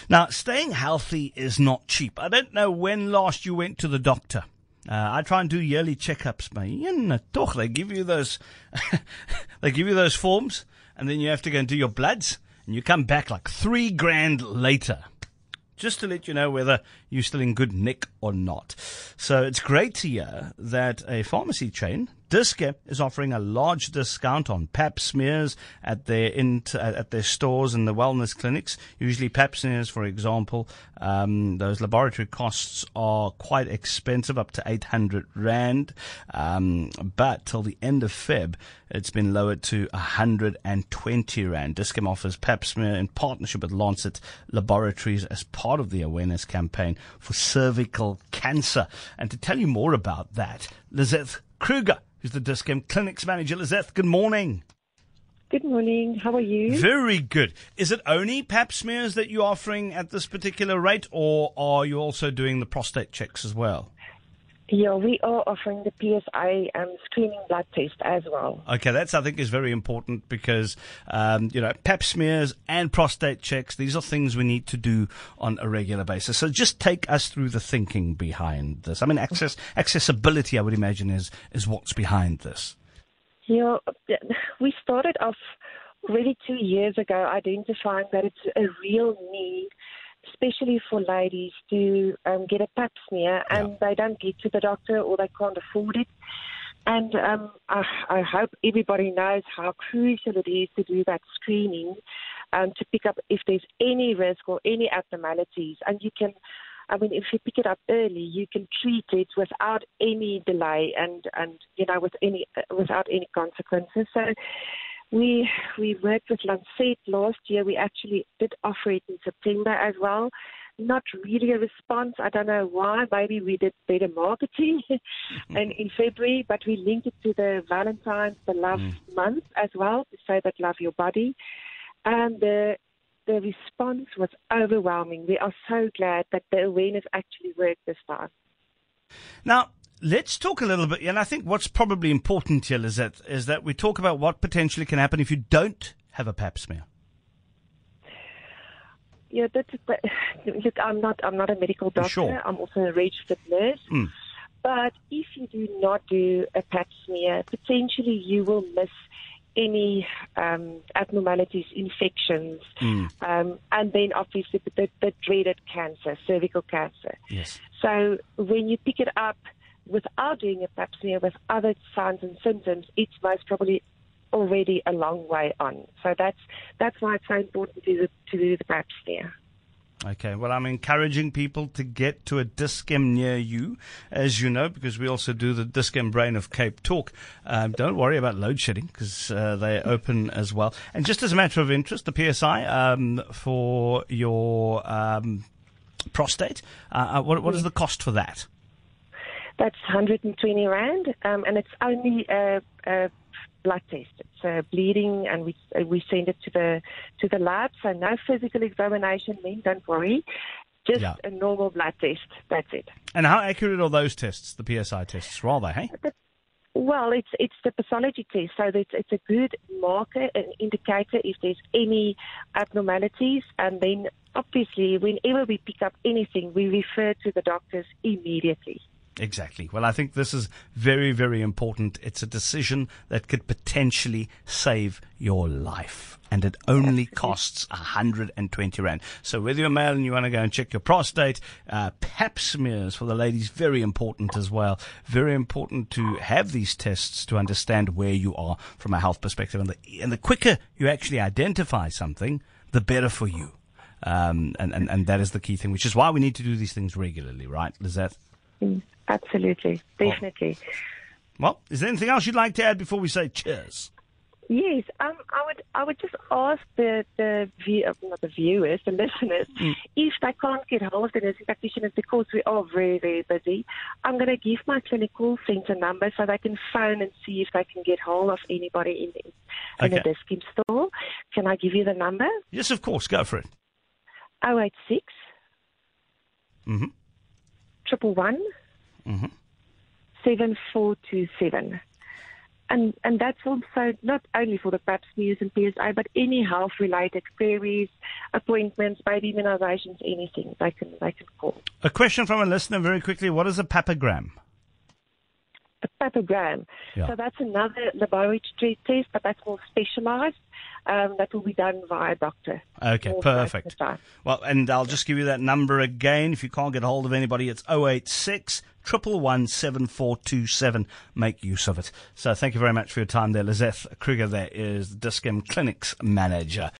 Now, staying healthy is not cheap. I don't know when last you went to the doctor. I try and do yearly checkups, man. They give you those, they give you those forms, and then you have to go and do your bloods, and you come back like $3,000 later, just to let you know whether you're still in good nick or not. So it's great to hear that a pharmacy chain, Dis-Chem, is offering a large discount on pap smears at their stores and the wellness clinics. Usually pap smears, for example, those laboratory costs are quite expensive, up to 800 Rand. But till the end of Feb, it's been lowered to 120 Rand. Dis-Chem offers pap smear in partnership with Lancet Laboratories as part of the awareness campaign for cervical cancer. And to tell you more about that, Lizette Kruger, who's the Dis-Chem Clinics Manager. Lizette, good morning. Good morning. How are you? Very good. Is it only pap smears that you're offering at this particular rate, or are you also doing the prostate checks as well? Yeah, we are offering the PSA screening blood test as well. Okay, that's, I think, is very important because, pap smears and prostate checks, these are things we need to do on a regular basis. So just take us through the thinking behind this. I mean, accessibility, I would imagine, is what's behind this. Yeah, we started off already 2 years ago identifying that it's a real need, especially for ladies, to get a pap smear, and they don't get to the doctor or they can't afford it. And I hope everybody knows how crucial it is to do that screening to pick up if there's any risk or any abnormalities. And you can, if you pick it up early, you can treat it without any delay and without any consequences. So we worked with Lancet last year. We actually did offer it in September as well. Not really a response. I don't know why. Maybe we did better marketing and in February, but we linked it to the Valentine's, the Love Month as well, to say that love your body. And the response was overwhelming. We are so glad that the awareness actually worked this time. Now, let's talk a little bit, and I think what's probably important here is that we talk about what potentially can happen if you don't have a pap smear. Yeah, look, I'm not a medical doctor. Sure. I'm also a registered nurse. But if you do not do a pap smear, potentially you will miss any abnormalities, infections, and then obviously the dreaded cancer, cervical cancer. Yes. So when you pick it up without doing a pap smear with other signs and symptoms, it's most probably already a long way on. So that's why it's so important to do the pap smear. Okay, well, I'm encouraging people to get to a Dis-Chem near you, as you know, because we also do the Dis-Chem Brain of Cape Talk. Don't worry about load shedding, because they're open as well. And just as a matter of interest, the PSI for your prostate, what is the cost for that? That's 120 Rand, and it's only a blood test. It's bleeding, and we send it to the lab. So no physical examination, don't worry. Just a normal blood test. That's it. And how accurate are those tests, the PSI tests? Rather, hey? Well, it's the pathology test, so it's a good marker, an indicator if there's any abnormalities, and then obviously whenever we pick up anything, we refer to the doctors immediately. Exactly. Well, I think this is very, very important. It's a decision that could potentially save your life. And it only costs 120 Rand. So whether you're male and you want to go and check your prostate, pap smears for the ladies, very important as well. Very important to have these tests to understand where you are from a health perspective. And the quicker you actually identify something, the better for you. And that is the key thing, which is why we need to do these things regularly, right, Lizette? Absolutely, definitely. Well, is there anything else you'd like to add before we say cheers? Yes, I would just ask the viewers, the listeners, if they can't get hold of the nursing practitioners because we are very, very busy. I'm going to give my clinical centre number so they can phone and see if they can get hold of anybody in the Dis-Chem store. Can I give you the number? Yes, of course. Go for it. 086 111 7427. And that's also not only for the pap smears and PSA, but any health-related queries, appointments, baby immunizations, anything they can call. A question from a listener very quickly. What is a papagram? A papagram. Yeah. So that's another laboratory test, but that's more specialized. That will be done via a doctor. Okay, perfect. Well, and I'll just give you that number again. If you can't get hold of anybody, it's 086 111 7427. Make use of it. So thank you very much for your time there. Lizeth Kruger there is the Dis-Chem Clinics manager.